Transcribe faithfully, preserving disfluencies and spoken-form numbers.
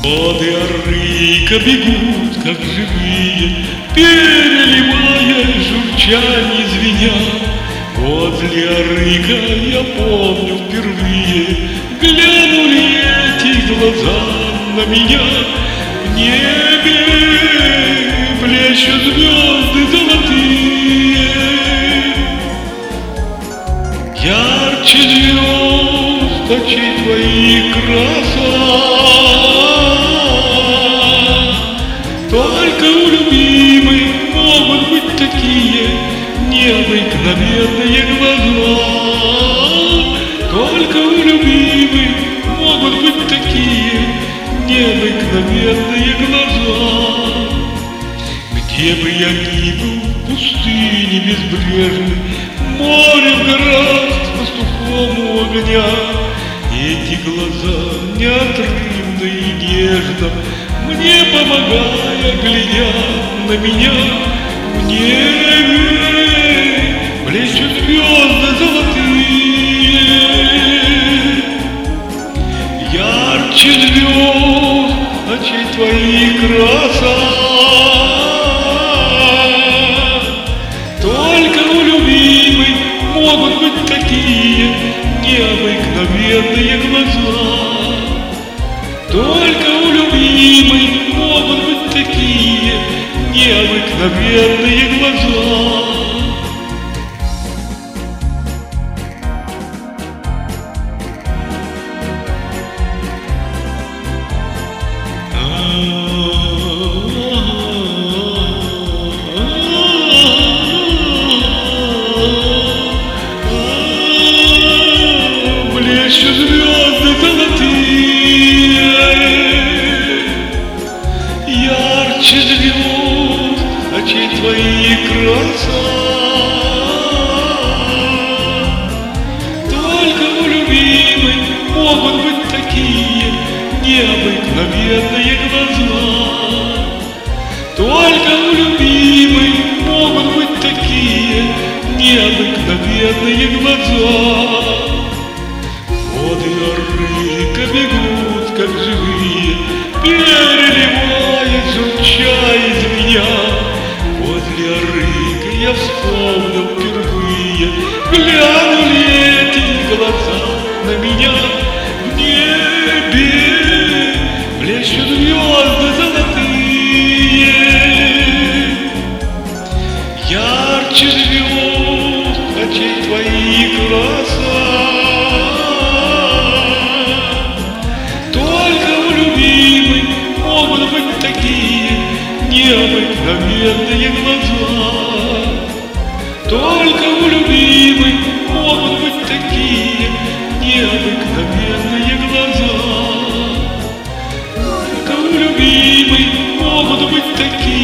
Воды Арыка бегут, как живые, переливая, журчание звеня. Возле Арыка я помню впервые глянули эти глаза на меня. В небе блещут звезды золотые, ярче звезд очей твоих краса. Только у любимой могут быть такие необыкновенные глаза. Только у любимой могут быть такие необыкновенные глаза. Где бы я ни был, в пустыне безбрежной, море в горах с пастухом у огня, эти глаза неотрывно и нежно, мне помогая, глядя на меня. В небе блещут звезды золотые, ярче звезд очей твоих краса. Только у любимой могут быть такие необыкновенные глаза. Только у любимой могут быть такие необыкновенные глаза. Блещут звезды золотые, ярче звезд очей твоих краса. Только у любимой могут быть такие необыкновенные глаза. Только у любимой могут быть такие необыкновенные глаза. Воды Арыка бегут, как живые, переливаясь, журчая из меня. Возле Арыка я вспомнил впервые, глянули эти глаза на меня. В небе блещут звезды золотые, ярче звезд очей твоих краса. Могут быть такие необыкновенные глаза. Только у любимой могут быть такие необыкновенные глаза. Только у любимой могут быть такие